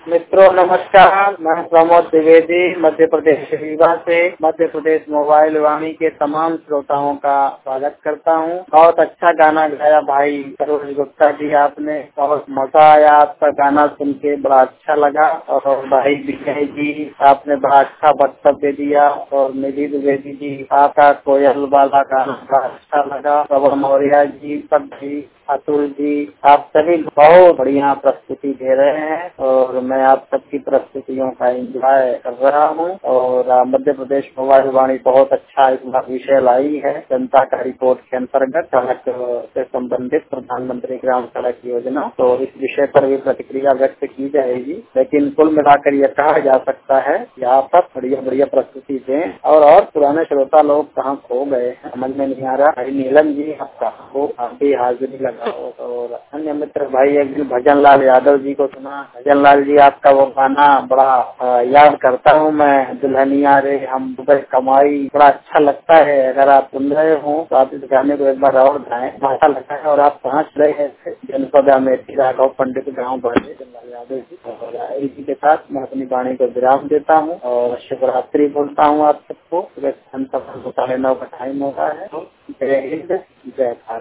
मित्रों नमस्कार, मैं प्रमोद द्विवेदी मध्य प्रदेश रीवा से मध्य प्रदेश मोबाइल वाणी के तमाम श्रोताओं का स्वागत करता हूं। बहुत अच्छा गाना गाया भाई सरोज गुप्ता जी, आपने बहुत मजा आया, आपका गाना सुन के बड़ा अच्छा लगा। और भाई विजय जी आपने बड़ा अच्छा वक्तव्य दिया और निधि द्विवेदी जी आपका कोयल वाला गाना बड़ा अच्छा लगा। पवन मौर्य जी, सब जी, अतुल जी, आप सभी बहुत बढ़िया प्रस्तुति दे रहे हैं और मैं आप सबकी प्रस्तुतियों का एंजॉय कर रहा हूं। और मध्य प्रदेश मोबाइल वाणी बहुत अच्छा इस बार विषय लाई है, जनता का रिपोर्ट के अंतर्गत सड़क से संबंधित प्रधानमंत्री ग्राम सड़क योजना। तो इस विषय पर भी प्रतिक्रिया व्यक्त की जाएगी, लेकिन कुल मिलाकर यह कहा जा सकता है कि आप सब बढ़िया बढ़िया प्रस्तुति दें। और पुराने श्रोता लोग कहाँ खो गए हैं, समझ में नहीं आ रहा। भाई नीलम जी आप कहाँ हो, आप भी हाजिरी लगाओ। और अन्य मित्र भाई एक भी भजन लाल यादव जी को सुना। भजन लाल जी आपका वो गाना बड़ा याद करता हूँ मैं, दुल्हनिया रे हम दुबई कमाई, बड़ा अच्छा लगता है। अगर आप सुन रहे हो तो आप इस गाने को एक बार और गाएं, अच्छा लगता है। और आप पहुँच रहे हैं जनपद अमेठी राघव पंडित गाँव भजन लाल यादव जी। और इसी के साथ मैं अपनी वाणी को विराम देता हूँ और शिवरात्रि बोलता हूँ आप सबको। सुबह 9:09 का टाइम होता है। जय हिंद, जय भारत।